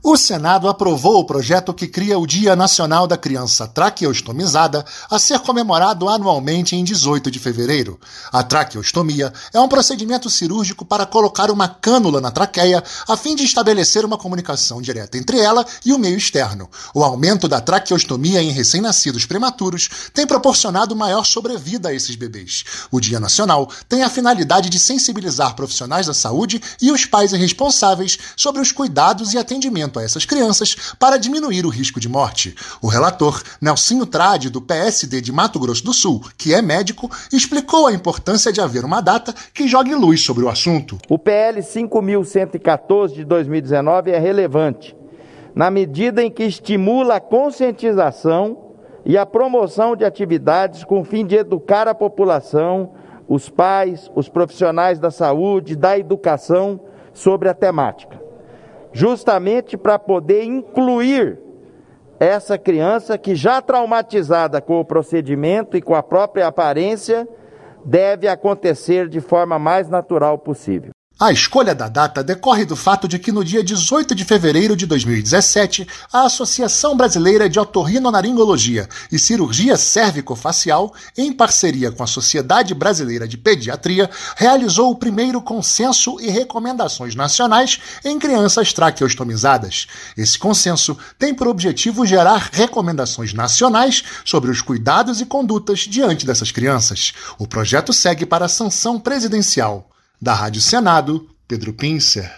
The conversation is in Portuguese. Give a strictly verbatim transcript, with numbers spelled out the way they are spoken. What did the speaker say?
O Senado aprovou o projeto que cria o Dia Nacional da Criança Traqueostomizada, a ser comemorado anualmente em dezoito de fevereiro. A traqueostomia é um procedimento cirúrgico para colocar uma cânula na traqueia, a fim de estabelecer uma comunicação direta entre ela e o meio externo. O aumento da traqueostomia em recém-nascidos prematuros tem proporcionado maior sobrevida a esses bebês. O Dia Nacional tem a finalidade de sensibilizar profissionais da saúde e os pais responsáveis sobre os cuidados e atendimento a essas crianças para diminuir o risco de morte. O relator, Nelsinho Trade, do P S D de Mato Grosso do Sul, que é médico, explicou a importância de haver uma data que jogue luz sobre o assunto. O P L cinco mil cento e quatorze de dois mil e dezenove é relevante, na medida em que estimula a conscientização e a promoção de atividades com o fim de educar a população, os pais, os profissionais da saúde, da educação sobre a temática, justamente para poder incluir essa criança que, já traumatizada com o procedimento e com a própria aparência, deve acontecer de forma mais natural possível. A escolha da data decorre do fato de que no dia dezoito de fevereiro de dois mil e dezessete, a Associação Brasileira de Otorrinolaringologia e Cirurgia Cérvico-Facial, em parceria com a Sociedade Brasileira de Pediatria, realizou o primeiro consenso e recomendações nacionais em crianças traqueostomizadas. Esse consenso tem por objetivo gerar recomendações nacionais sobre os cuidados e condutas diante dessas crianças. O projeto segue para a sanção presidencial. Da Rádio Senado, Pedro Pincer.